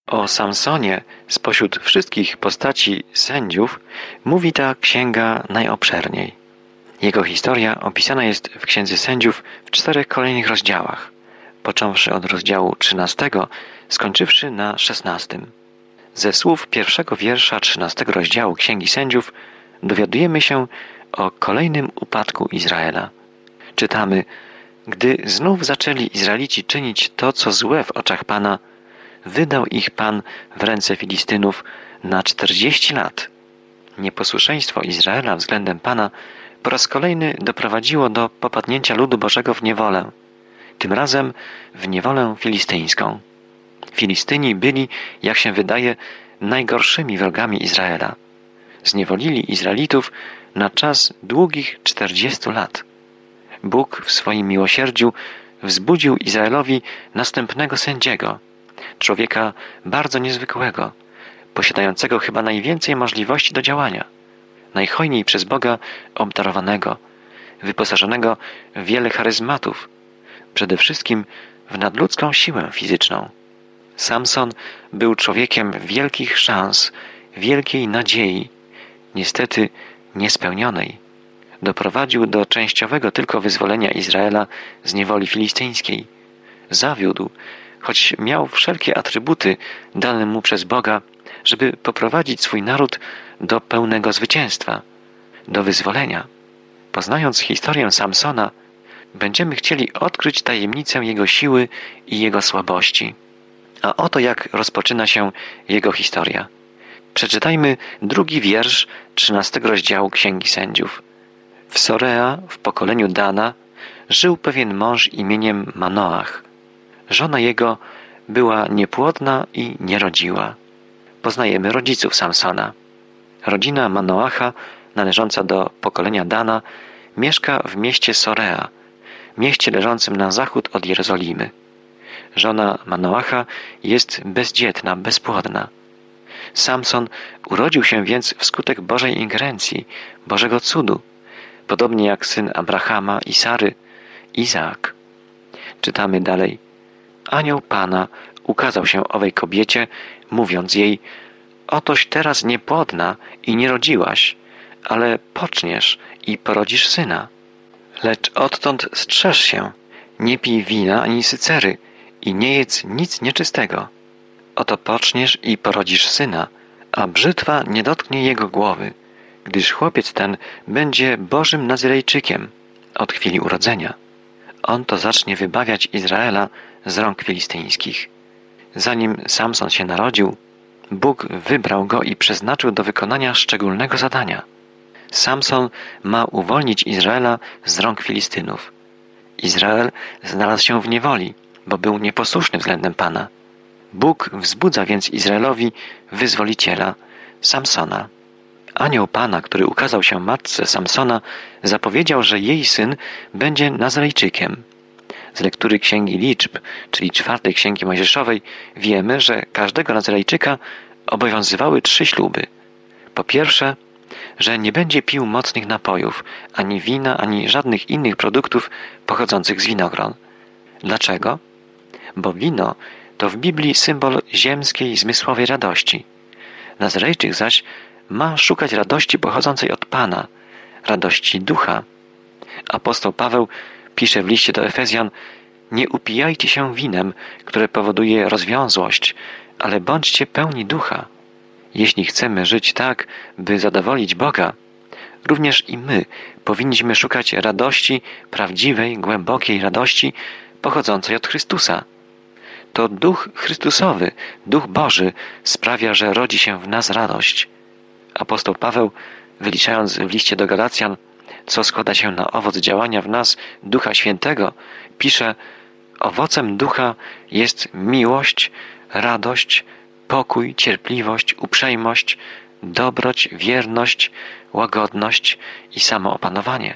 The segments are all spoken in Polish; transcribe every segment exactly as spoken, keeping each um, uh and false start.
O Samsonie spośród wszystkich postaci sędziów mówi ta księga najobszerniej. Jego historia opisana jest w Księdze Sędziów w czterech kolejnych rozdziałach, począwszy od rozdziału trzynastego, skończywszy na szesnastym. Ze słów pierwszego wiersza trzynastego rozdziału Księgi Sędziów dowiadujemy się o kolejnym upadku Izraela. Czytamy: Gdy znów zaczęli Izraelici czynić to, co złe w oczach Pana, wydał ich Pan w ręce Filistynów na czterdzieści lat. Nieposłuszeństwo Izraela względem Pana po raz kolejny doprowadziło do popadnięcia ludu Bożego w niewolę, tym razem w niewolę filistyńską. Filistyni byli, jak się wydaje, najgorszymi wrogami Izraela. Zniewolili Izraelitów na czas długich czterdziestu lat. Bóg w swoim miłosierdziu wzbudził Izraelowi następnego sędziego, człowieka bardzo niezwykłego, posiadającego chyba najwięcej możliwości do działania, najhojniej przez Boga obdarowanego, wyposażonego w wiele charyzmatów, przede wszystkim w nadludzką siłę fizyczną. Samson był człowiekiem wielkich szans, wielkiej nadziei, niestety niespełnionej. Doprowadził do częściowego tylko wyzwolenia Izraela z niewoli filistyńskiej. Zawiódł, choć miał wszelkie atrybuty dane mu przez Boga, żeby poprowadzić swój naród do pełnego zwycięstwa, do wyzwolenia. Poznając historię Samsona, będziemy chcieli odkryć tajemnicę jego siły i jego słabości. A oto jak rozpoczyna się jego historia. Przeczytajmy drugi wiersz trzynastego rozdziału Księgi Sędziów. W Sorea, w pokoleniu Dana, żył pewien mąż imieniem Manoach. Żona jego była niepłodna i nie rodziła. Poznajemy rodziców Samsona. Rodzina Manoacha, należąca do pokolenia Dana, mieszka w mieście Sorea, mieście leżącym na zachód od Jerozolimy. Żona Manoacha jest bezdzietna, bezpłodna. Samson urodził się więc wskutek Bożej ingerencji, Bożego cudu, podobnie jak syn Abrahama i Sary, Izaak. Czytamy dalej. Anioł Pana ukazał się owej kobiecie, mówiąc jej: otoś teraz niepłodna i nie rodziłaś, ale poczniesz i porodzisz syna. Lecz odtąd strzeż się, nie pij wina ani sycery i nie jedz nic nieczystego. Oto poczniesz i porodzisz syna, a brzytwa nie dotknie jego głowy, gdyż chłopiec ten będzie Bożym Nazyrejczykiem od chwili urodzenia. On to zacznie wybawiać Izraela z rąk filistyńskich. Zanim Samson się narodził, Bóg wybrał go i przeznaczył do wykonania szczególnego zadania. Samson ma uwolnić Izraela z rąk Filistynów. Izrael znalazł się w niewoli, bo był nieposłuszny względem Pana. Bóg wzbudza więc Izraelowi wyzwoliciela, Samsona. Anioł Pana, który ukazał się matce Samsona, zapowiedział, że jej syn będzie Nazarejczykiem. Z lektury Księgi Liczb, czyli czwartej Księgi Mojżeszowej, wiemy, że każdego Nazarejczyka obowiązywały trzy śluby. Po pierwsze, że nie będzie pił mocnych napojów, ani wina, ani żadnych innych produktów pochodzących z winogron. Dlaczego? Bo wino to w Biblii symbol ziemskiej, zmysłowej radości. Nazarejczyk zaś ma szukać radości pochodzącej od Pana, radości ducha. Apostoł Paweł pisze w liście do Efezjan: nie upijajcie się winem, które powoduje rozwiązłość, ale bądźcie pełni ducha. Jeśli chcemy żyć tak, by zadowolić Boga, również i my powinniśmy szukać radości, prawdziwej, głębokiej radości pochodzącej od Chrystusa. To Duch Chrystusowy, Duch Boży sprawia, że rodzi się w nas radość. Apostoł Paweł, wyliczając w liście do Galacjan, co składa się na owoc działania w nas Ducha Świętego, pisze: owocem Ducha jest miłość, radość, pokój, cierpliwość, uprzejmość, dobroć, wierność, łagodność i samoopanowanie.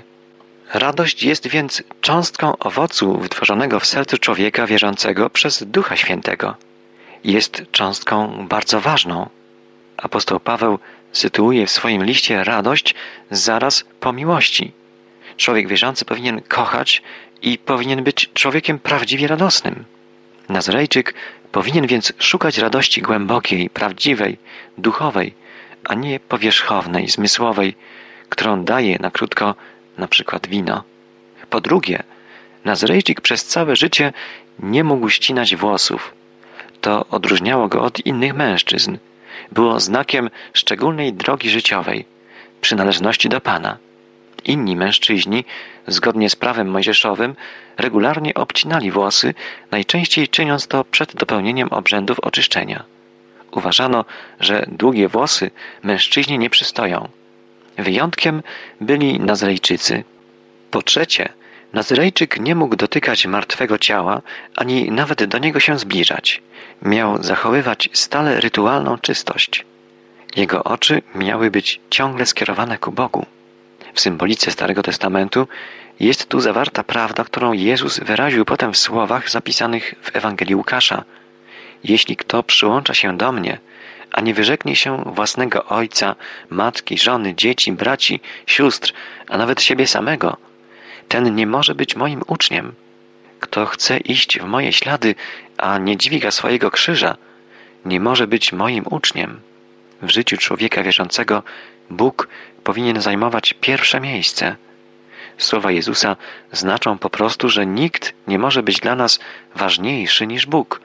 Radość jest więc cząstką owocu wytworzonego w sercu człowieka wierzącego przez Ducha Świętego. Jest cząstką bardzo ważną. Apostoł Paweł sytuuje w swoim liście radość zaraz po miłości. Człowiek wierzący powinien kochać i powinien być człowiekiem prawdziwie radosnym. Nazarejczyk powinien więc szukać radości głębokiej, prawdziwej, duchowej, a nie powierzchownej, zmysłowej, którą daje na krótko na przykład wino. Po drugie, Nazarejczyk przez całe życie nie mógł ścinać włosów. To odróżniało go od innych mężczyzn. Było znakiem szczególnej drogi życiowej, przynależności do Pana. Inni mężczyźni, zgodnie z prawem mojżeszowym, regularnie obcinali włosy, najczęściej czyniąc to przed dopełnieniem obrzędów oczyszczenia. Uważano, że długie włosy mężczyźnie nie przystoją. Wyjątkiem byli Nazarejczycy. Po trzecie, Nazarejczyk nie mógł dotykać martwego ciała, ani nawet do niego się zbliżać. Miał zachowywać stale rytualną czystość. Jego oczy miały być ciągle skierowane ku Bogu. W symbolice Starego Testamentu jest tu zawarta prawda, którą Jezus wyraził potem w słowach zapisanych w Ewangelii Łukasza. Jeśli kto przyłącza się do mnie, a nie wyrzeknie się własnego ojca, matki, żony, dzieci, braci, sióstr, a nawet siebie samego, ten nie może być moim uczniem. Kto chce iść w moje ślady, a nie dźwiga swojego krzyża, nie może być moim uczniem. W życiu człowieka wierzącego Bóg powinien zajmować pierwsze miejsce. Słowa Jezusa znaczą po prostu, że nikt nie może być dla nas ważniejszy niż Bóg.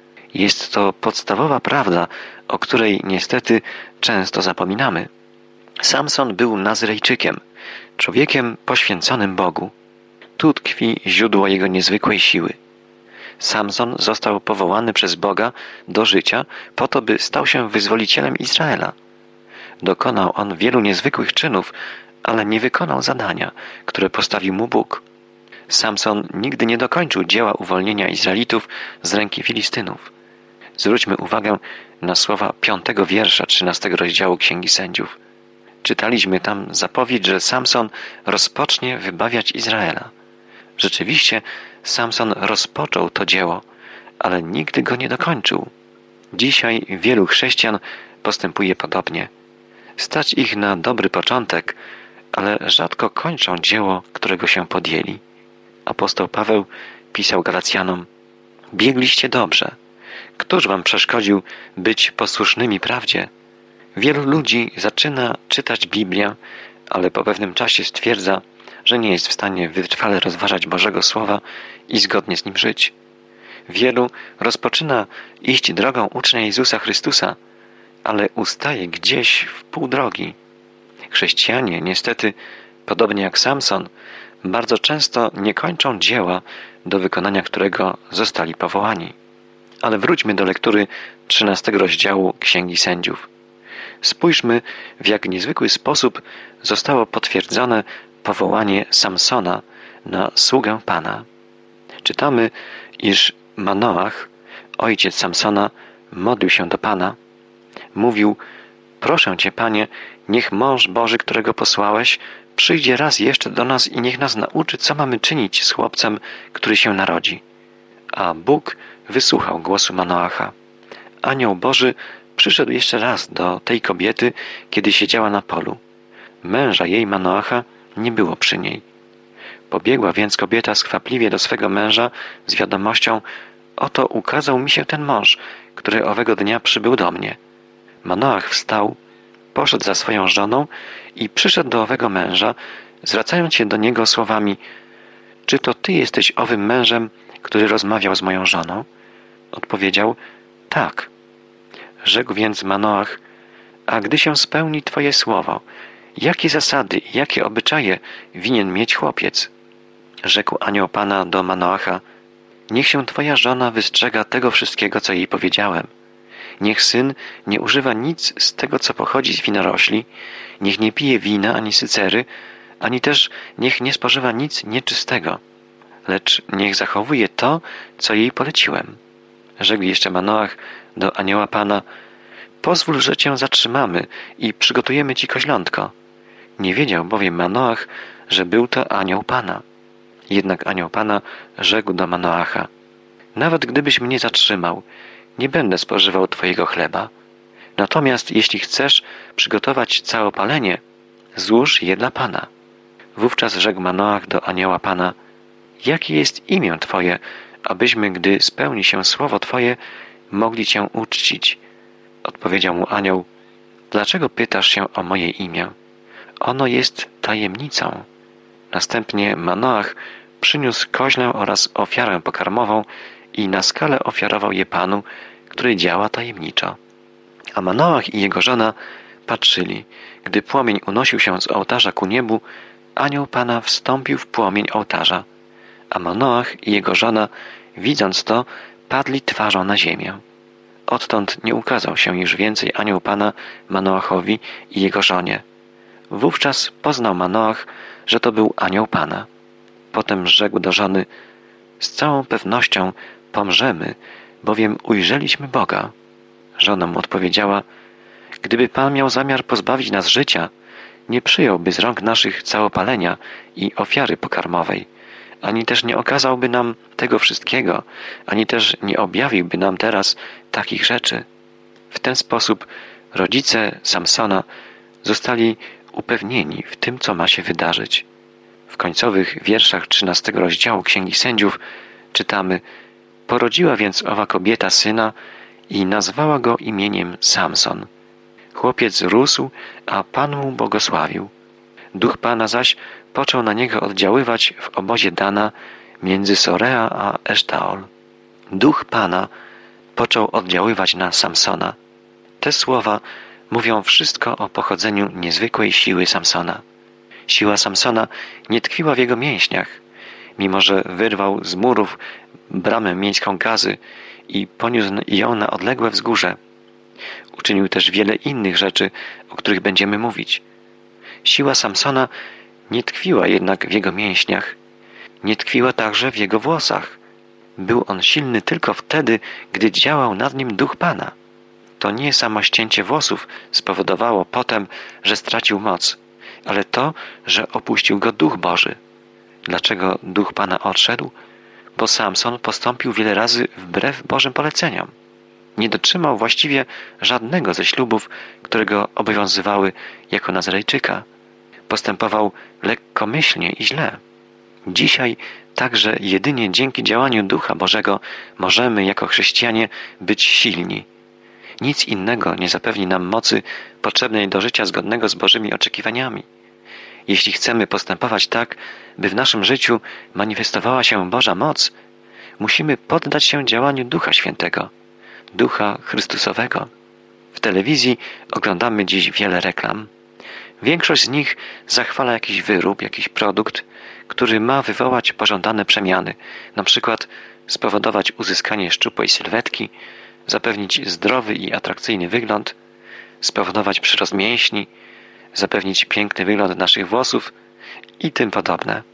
Jest to podstawowa prawda, o której niestety często zapominamy. Samson był Nazarejczykiem, człowiekiem poświęconym Bogu. Tu tkwi źródło jego niezwykłej siły. Samson został powołany przez Boga do życia po to, by stał się wyzwolicielem Izraela. Dokonał on wielu niezwykłych czynów, ale nie wykonał zadania, które postawił mu Bóg. Samson nigdy nie dokończył dzieła uwolnienia Izraelitów z ręki Filistynów. Zwróćmy uwagę na słowa piątego wiersza trzynastego rozdziału Księgi Sędziów. Czytaliśmy tam zapowiedź, że Samson rozpocznie wybawiać Izraela. Rzeczywiście Samson rozpoczął to dzieło, ale nigdy go nie dokończył. Dzisiaj wielu chrześcijan postępuje podobnie. Stać ich na dobry początek, ale rzadko kończą dzieło, którego się podjęli. Apostoł Paweł pisał Galacjanom: biegliście dobrze. Któż wam przeszkodził być posłusznymi prawdzie? Wielu ludzi zaczyna czytać Biblię, ale po pewnym czasie stwierdza, że nie jest w stanie wytrwale rozważać Bożego Słowa i zgodnie z nim żyć. Wielu rozpoczyna iść drogą ucznia Jezusa Chrystusa, ale ustaje gdzieś w pół drogi. Chrześcijanie, niestety, podobnie jak Samson, bardzo często nie kończą dzieła, do wykonania którego zostali powołani. Ale wróćmy do lektury trzynastego rozdziału Księgi Sędziów. Spójrzmy, w jak niezwykły sposób zostało potwierdzone powołanie Samsona na sługę Pana. Czytamy, iż Manoach, ojciec Samsona, modlił się do Pana. Mówił: proszę Cię, Panie, niech mąż Boży, którego posłałeś, przyjdzie raz jeszcze do nas i niech nas nauczy, co mamy czynić z chłopcem, który się narodzi. A Bóg wysłuchał głosu Manoacha. Anioł Boży przyszedł jeszcze raz do tej kobiety, kiedy siedziała na polu. Męża jej, Manoacha, nie było przy niej. Pobiegła więc kobieta skwapliwie do swego męża z wiadomością: oto ukazał mi się ten mąż, który owego dnia przybył do mnie. Manoach wstał, poszedł za swoją żoną i przyszedł do owego męża, zwracając się do niego słowami: czy to ty jesteś owym mężem, który rozmawiał z moją żoną? Odpowiedział: tak. Rzekł więc Manoach: a gdy się spełni twoje słowo, jakie zasady i jakie obyczaje winien mieć chłopiec? Rzekł anioł Pana do Manoacha: niech się twoja żona wystrzega tego wszystkiego, co jej powiedziałem. Niech syn nie używa nic z tego, co pochodzi z winorośli, niech nie pije wina ani sycery, ani też niech nie spożywa nic nieczystego, lecz niech zachowuje to, co jej poleciłem. Rzekł jeszcze Manoach do anioła Pana: pozwól, że cię zatrzymamy i przygotujemy ci koźlątko. Nie wiedział bowiem Manoach, że był to anioł Pana. Jednak anioł Pana rzekł do Manoacha: nawet gdybyś mnie zatrzymał, nie będę spożywał twojego chleba. Natomiast jeśli chcesz przygotować całopalenie, złóż je dla Pana. Wówczas rzekł Manoach do anioła Pana: jakie jest imię twoje, abyśmy, gdy spełni się słowo Twoje, mogli Cię uczcić. Odpowiedział mu anioł: dlaczego pytasz się o moje imię? Ono jest tajemnicą. Następnie Manoach przyniósł koźlę oraz ofiarę pokarmową i na skalę ofiarował je Panu, który działa tajemniczo. A Manoach i jego żona patrzyli. Gdy płomień unosił się z ołtarza ku niebu, anioł Pana wstąpił w płomień ołtarza. A Manoach i jego żona, widząc to, padli twarzą na ziemię. Odtąd nie ukazał się już więcej anioł Pana Manoachowi i jego żonie. Wówczas poznał Manoach, że to był anioł Pana. Potem rzekł do żony: z całą pewnością pomrzemy, bowiem ujrzeliśmy Boga. Żona mu odpowiedziała: gdyby Pan miał zamiar pozbawić nas życia, nie przyjąłby z rąk naszych całopalenia i ofiary pokarmowej, ani też nie okazałby nam tego wszystkiego, ani też nie objawiłby nam teraz takich rzeczy. W ten sposób rodzice Samsona zostali upewnieni w tym, co ma się wydarzyć. W końcowych wierszach trzynastego rozdziału Księgi Sędziów czytamy: porodziła więc owa kobieta syna i nazwała go imieniem Samson. Chłopiec rósł, a Pan mu błogosławił. Duch Pana zaś począł na niego oddziaływać w obozie Dana między Sorea a Esztaol. Duch Pana począł oddziaływać na Samsona. Te słowa mówią wszystko o pochodzeniu niezwykłej siły Samsona. Siła Samsona nie tkwiła w jego mięśniach, mimo że wyrwał z murów bramę miejską Gazy i poniósł ją na odległe wzgórze. Uczynił też wiele innych rzeczy, o których będziemy mówić. Siła Samsona nie tkwiła jednak w jego mięśniach, nie tkwiła także w jego włosach. Był on silny tylko wtedy, gdy działał nad nim Duch Pana. To nie samo ścięcie włosów spowodowało potem, że stracił moc, ale to, że opuścił go Duch Boży. Dlaczego Duch Pana odszedł? Bo Samson postąpił wiele razy wbrew Bożym poleceniom. Nie dotrzymał właściwie żadnego ze ślubów, które go obowiązywały jako Nazarejczyka. Postępował lekkomyślnie i źle. Dzisiaj także jedynie dzięki działaniu Ducha Bożego możemy jako chrześcijanie być silni. Nic innego nie zapewni nam mocy potrzebnej do życia zgodnego z Bożymi oczekiwaniami. Jeśli chcemy postępować tak, by w naszym życiu manifestowała się Boża moc, musimy poddać się działaniu Ducha Świętego, Ducha Chrystusowego. W telewizji oglądamy dziś wiele reklam. Większość z nich zachwala jakiś wyrób, jakiś produkt, który ma wywołać pożądane przemiany, na przykład spowodować uzyskanie szczupłej sylwetki, zapewnić zdrowy i atrakcyjny wygląd, spowodować przyrost mięśni, zapewnić piękny wygląd naszych włosów i tym podobne.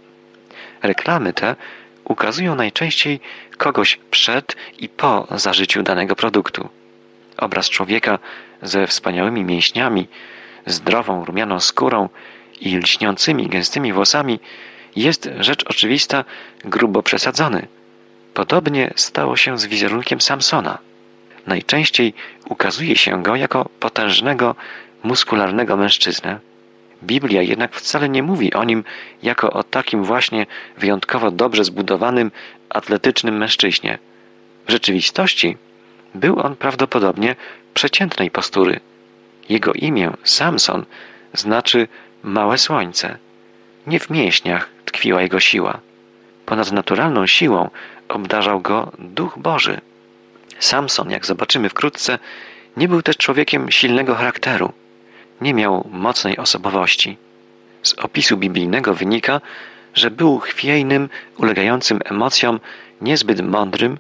Reklamy te ukazują najczęściej kogoś przed i po zażyciu danego produktu. Obraz człowieka ze wspaniałymi mięśniami, zdrową, rumianą skórą i lśniącymi, gęstymi włosami jest, rzecz oczywista, grubo przesadzony. Podobnie stało się z wizerunkiem Samsona. Najczęściej ukazuje się go jako potężnego, muskularnego mężczyznę. Biblia jednak wcale nie mówi o nim jako o takim właśnie wyjątkowo dobrze zbudowanym, atletycznym mężczyźnie. W rzeczywistości był on prawdopodobnie przeciętnej postury. Jego imię, Samson, znaczy małe słońce. Nie w mięśniach tkwiła jego siła. Ponadnaturalną siłą obdarzał go Duch Boży. Samson, jak zobaczymy wkrótce, nie był też człowiekiem silnego charakteru. Nie miał mocnej osobowości. Z opisu biblijnego wynika, że był chwiejnym, ulegającym emocjom, niezbyt mądrym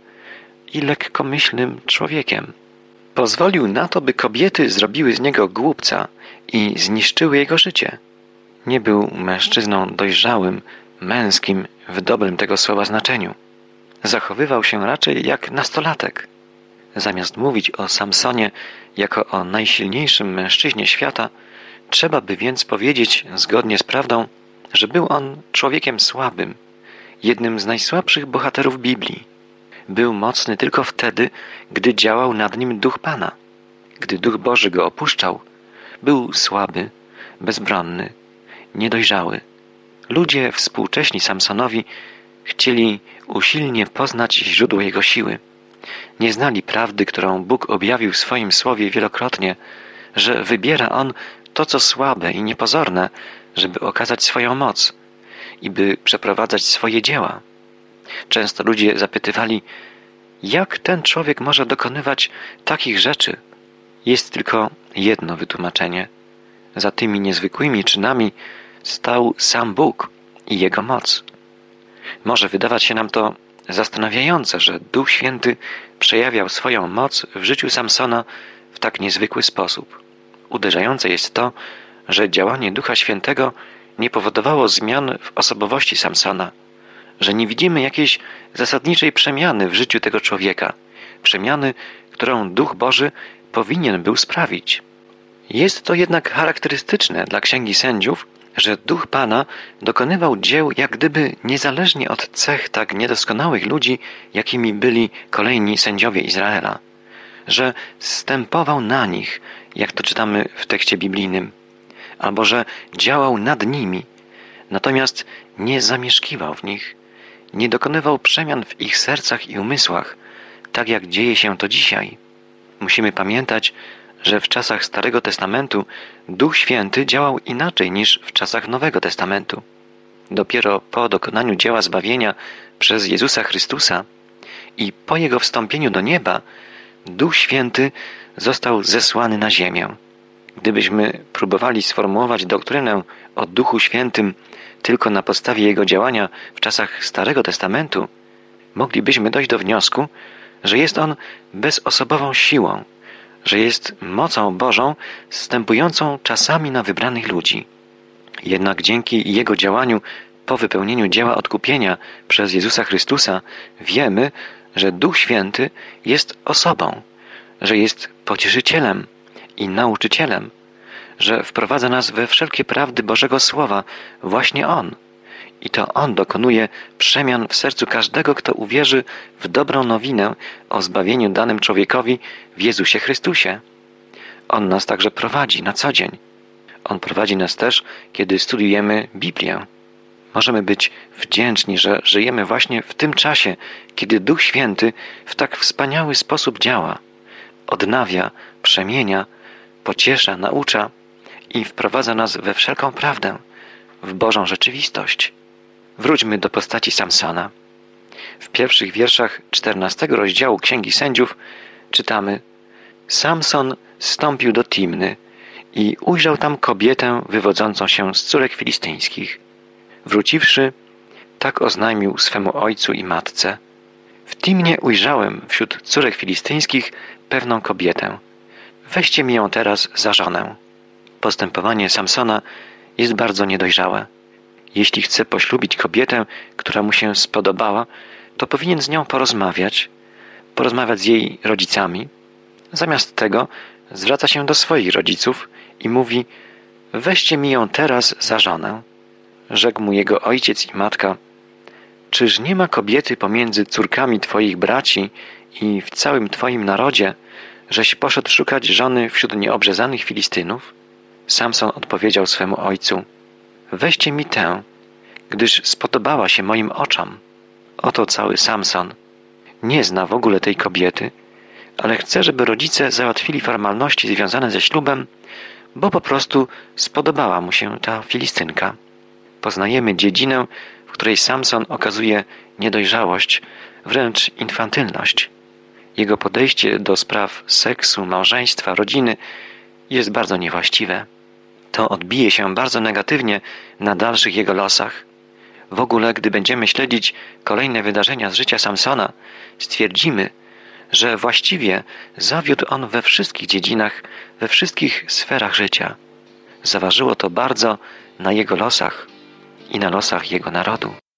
i lekkomyślnym człowiekiem. Pozwolił na to, by kobiety zrobiły z niego głupca i zniszczyły jego życie. Nie był mężczyzną dojrzałym, męskim w dobrym tego słowa znaczeniu. Zachowywał się raczej jak nastolatek. Zamiast mówić o Samsonie jako o najsilniejszym mężczyźnie świata, trzeba by więc powiedzieć, zgodnie z prawdą, że był on człowiekiem słabym, jednym z najsłabszych bohaterów Biblii. Był mocny tylko wtedy, gdy działał nad nim Duch Pana. Gdy Duch Boży go opuszczał, był słaby, bezbronny, niedojrzały. Ludzie współcześni Samsonowi Chcieli usilnie poznać źródło Jego siły. Nie znali prawdy, którą Bóg objawił w swoim słowie wielokrotnie, że wybiera On to, co słabe i niepozorne, żeby okazać swoją moc i by przeprowadzać swoje dzieła. Często ludzie zapytywali, jak ten człowiek może dokonywać takich rzeczy? Jest tylko jedno wytłumaczenie. Za tymi niezwykłymi czynami stał sam Bóg i Jego moc. Może wydawać się nam to zastanawiające, że Duch Święty przejawiał swoją moc w życiu Samsona w tak niezwykły sposób. Uderzające jest to, że działanie Ducha Świętego nie powodowało zmian w osobowości Samsona, że nie widzimy jakiejś zasadniczej przemiany w życiu tego człowieka, przemiany, którą Duch Boży powinien był sprawić. Jest to jednak charakterystyczne dla Księgi Sędziów, że Duch Pana dokonywał dzieł jak gdyby niezależnie od cech tak niedoskonałych ludzi, jakimi byli kolejni sędziowie Izraela, że zstępował na nich, jak to czytamy w tekście biblijnym, albo że działał nad nimi, natomiast nie zamieszkiwał w nich, nie dokonywał przemian w ich sercach i umysłach, tak jak dzieje się to dzisiaj. Musimy pamiętać, że w czasach Starego Testamentu Duch Święty działał inaczej niż w czasach Nowego Testamentu. Dopiero po dokonaniu dzieła zbawienia przez Jezusa Chrystusa i po Jego wstąpieniu do nieba Duch Święty został zesłany na ziemię. Gdybyśmy próbowali sformułować doktrynę o Duchu Świętym tylko na podstawie Jego działania w czasach Starego Testamentu, moglibyśmy dojść do wniosku, że jest On bezosobową siłą, że jest mocą Bożą zstępującą czasami na wybranych ludzi. Jednak dzięki Jego działaniu po wypełnieniu dzieła odkupienia przez Jezusa Chrystusa wiemy, że Duch Święty jest osobą, że jest pocieszycielem i nauczycielem, że wprowadza nas we wszelkie prawdy Bożego Słowa właśnie On. I to On dokonuje przemian w sercu każdego, kto uwierzy w dobrą nowinę o zbawieniu danym człowiekowi w Jezusie Chrystusie. On nas także prowadzi na co dzień. On prowadzi nas też, kiedy studiujemy Biblię. Możemy być wdzięczni, że żyjemy właśnie w tym czasie, kiedy Duch Święty w tak wspaniały sposób działa, odnawia, przemienia, pociesza, naucza i wprowadza nas we wszelką prawdę, w Bożą rzeczywistość. Wróćmy do postaci Samsona. W pierwszych wierszach czternastego rozdziału Księgi Sędziów czytamy: Samson zstąpił do Timny i ujrzał tam kobietę wywodzącą się z córek filistyńskich. Wróciwszy, tak oznajmił swemu ojcu i matce: w Timnie ujrzałem wśród córek filistyńskich pewną kobietę. Weźcie mi ją teraz za żonę. Postępowanie Samsona jest bardzo niedojrzałe. Jeśli chce poślubić kobietę, która mu się spodobała, to powinien z nią porozmawiać, porozmawiać z jej rodzicami. Zamiast tego zwraca się do swoich rodziców i mówi: weźcie mi ją teraz za żonę. Rzekł mu jego ojciec i matka: czyż nie ma kobiety pomiędzy córkami twoich braci i w całym twoim narodzie, żeś poszedł szukać żony wśród nieobrzezanych Filistynów? Samson odpowiedział swemu ojcu: weźcie mi tę, gdyż spodobała się moim oczom. Oto cały Samson. Nie zna w ogóle tej kobiety, ale chce, żeby rodzice załatwili formalności związane ze ślubem, bo po prostu spodobała mu się ta Filistynka. Poznajemy dziedzinę, w której Samson okazuje niedojrzałość, wręcz infantylność. Jego podejście do spraw seksu, małżeństwa, rodziny jest bardzo niewłaściwe. To odbije się bardzo negatywnie na dalszych jego losach. W ogóle, gdy będziemy śledzić kolejne wydarzenia z życia Samsona, stwierdzimy, że właściwie zawiódł on we wszystkich dziedzinach, we wszystkich sferach życia. Zaważyło to bardzo na jego losach i na losach jego narodu.